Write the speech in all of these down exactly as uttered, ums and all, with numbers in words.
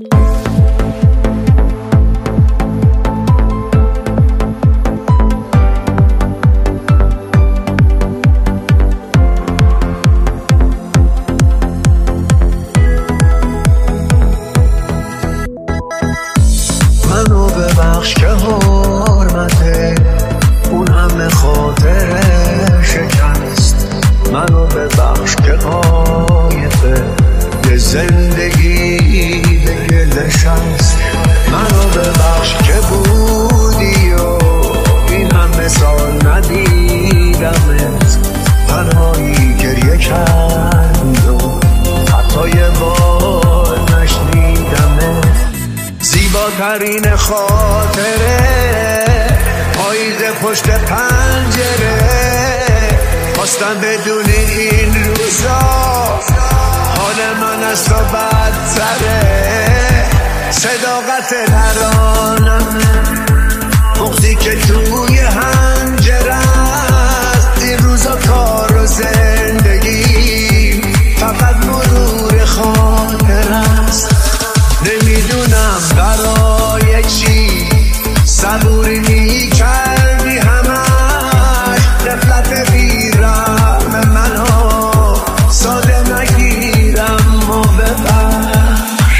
منو ببخش که حرمته اون همه خاطر شکست، منو ببخش که قایقه یه زندگی به گلش هست، منو ببخش که بودی و این همه سال ندیدمت، تنهایی گریه کرد و حتی یه بار نشنیدمت. زیباترین خاطره پاییز پشت پنجره، خواستم بدونی این روزا حال من از تو بدتره، صداقت ترانمه بغضی که توی حنجره است، این روزا کار و زندگی فقط مرور خاطر است. نمیدونم برای چی صبوری میکردی همش، غفلت بیرم منو ساده نگیرم و ببر.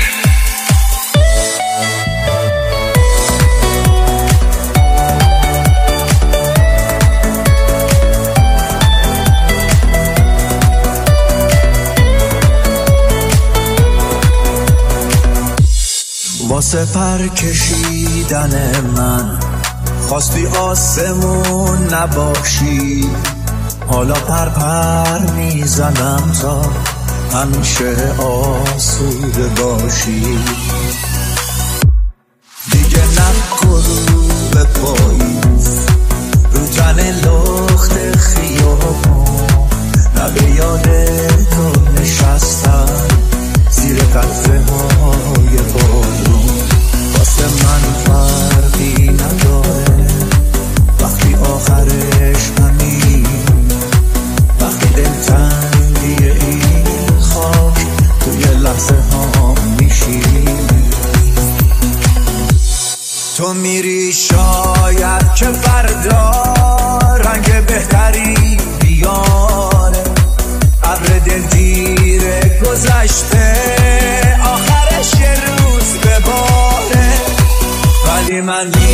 واسه پر کشیدن من خواستی آسمون نباشی، حالا پر پر میزنم تا همیشه آسوده باشی. دیگه نکن رو به پاییز رو تن لخت خیابون، نه به یاد تو نشستم زیر قطره های بارون. واسه من فرقی نداره وقتی آخرش همین، وقتی دلتنگی این خاک توی لحظه ها میشی. تو میری شاید که فردا رنگ بهتری بیاره، ابر دلگیر گذشته آخرش یه روز بباره، ولی من